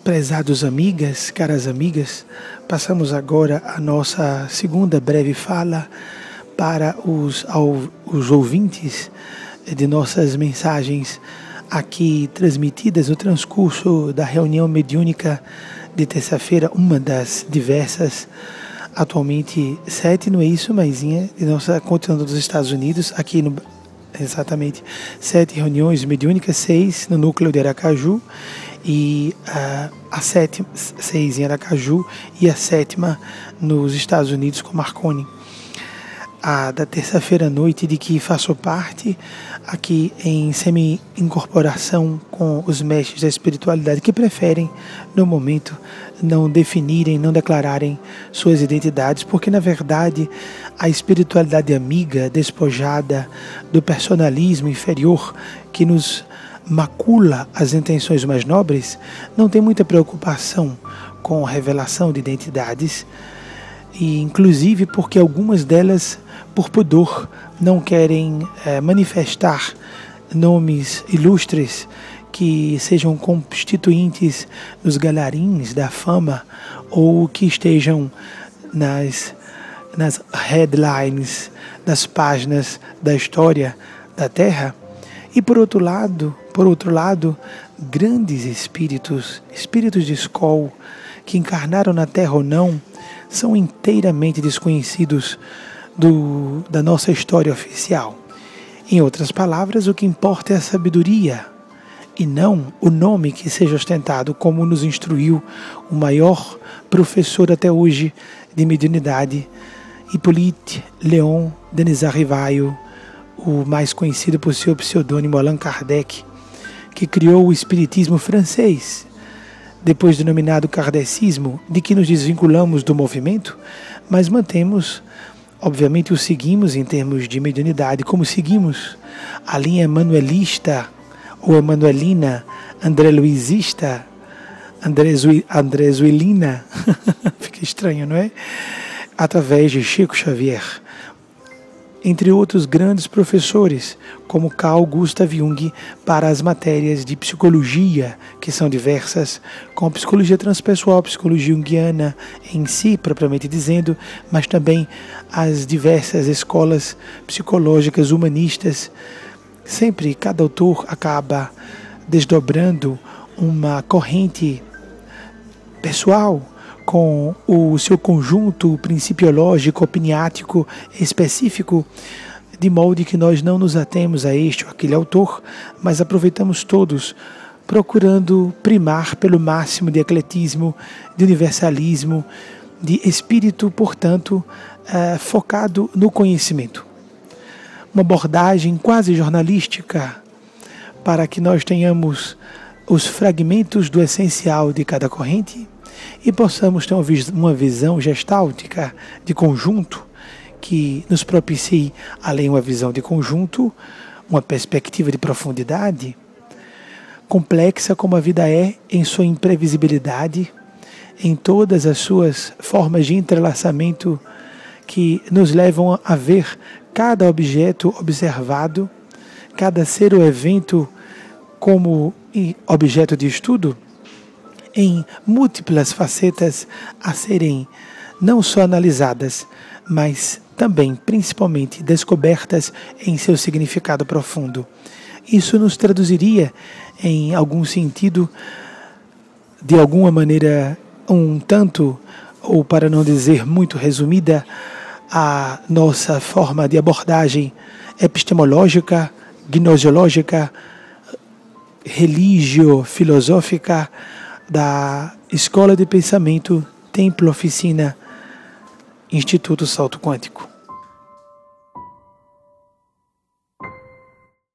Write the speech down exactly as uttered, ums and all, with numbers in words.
Prezados amigas, caras amigas, passamos agora a nossa segunda breve fala para os, ao, os ouvintes de nossas mensagens aqui transmitidas no transcurso da reunião mediúnica de terça-feira, uma das diversas, atualmente sete, não é isso, Maisinha, de nossa continuando dos Estados Unidos, aqui no exatamente sete reuniões mediúnicas, seis no núcleo de Aracaju e uh, a sétima, seis em Aracaju e a sétima nos Estados Unidos com Marconi. A da terça-feira à noite, de que faço parte, aqui em semi-incorporação com os mestres da espiritualidade que preferem, no momento, não definirem, não declararem suas identidades, porque, na verdade, a espiritualidade amiga, despojada do personalismo inferior que nos macula as intenções mais nobres, não tem muita preocupação com a revelação de identidades, e inclusive porque algumas delas, por pudor, não querem é, manifestar nomes ilustres que sejam constituintes nos galarins da fama ou que estejam nas, nas headlines das páginas da história da Terra. E por outro lado, por outro lado, grandes espíritos, espíritos de escola, que encarnaram na Terra ou não, são inteiramente desconhecidos do, da nossa história oficial. Em outras palavras, o que importa é a sabedoria, e não o nome que seja ostentado, como nos instruiu o maior professor até hoje de mediunidade, Hippolyte Léon Denis Arrivaio, o mais conhecido por seu pseudônimo Allan Kardec, que criou o espiritismo francês, depois denominado kardecismo, de que nos desvinculamos do movimento, mas mantemos, obviamente o seguimos em termos de mediunidade, como seguimos a linha emanuelista ou emanuelina, andreluizista, andrezuilina, fica estranho, não é? Através de Chico Xavier, entre outros grandes professores, como Carl Gustav Jung, para as matérias de psicologia, que são diversas, com a psicologia transpessoal, a psicologia junguiana em si, propriamente dizendo, mas também as diversas escolas psicológicas humanistas. Sempre cada autor acaba desdobrando uma corrente pessoal, com o seu conjunto principiológico, opiniático específico, de modo que nós não nos atemos a este ou aquele autor, mas aproveitamos todos, procurando primar pelo máximo de ecletismo, de universalismo, de espírito, portanto, uh, focado no conhecimento. Uma abordagem quase jornalística para que nós tenhamos os fragmentos do essencial de cada corrente e possamos ter uma visão gestáltica de conjunto que nos propicie, além de uma visão de conjunto, uma perspectiva de profundidade, complexa como a vida é em sua imprevisibilidade, em todas as suas formas de entrelaçamento que nos levam a ver cada objeto observado, cada ser ou evento como objeto de estudo, em múltiplas facetas a serem não só analisadas, mas também, principalmente, descobertas em seu significado profundo. Isso nos traduziria, em algum sentido, de alguma maneira, um tanto, ou para não dizer muito resumida, a nossa forma de abordagem epistemológica, gnosiológica, religio-filosófica, da Escola de Pensamento, Templo Oficina, Instituto Salto Quântico.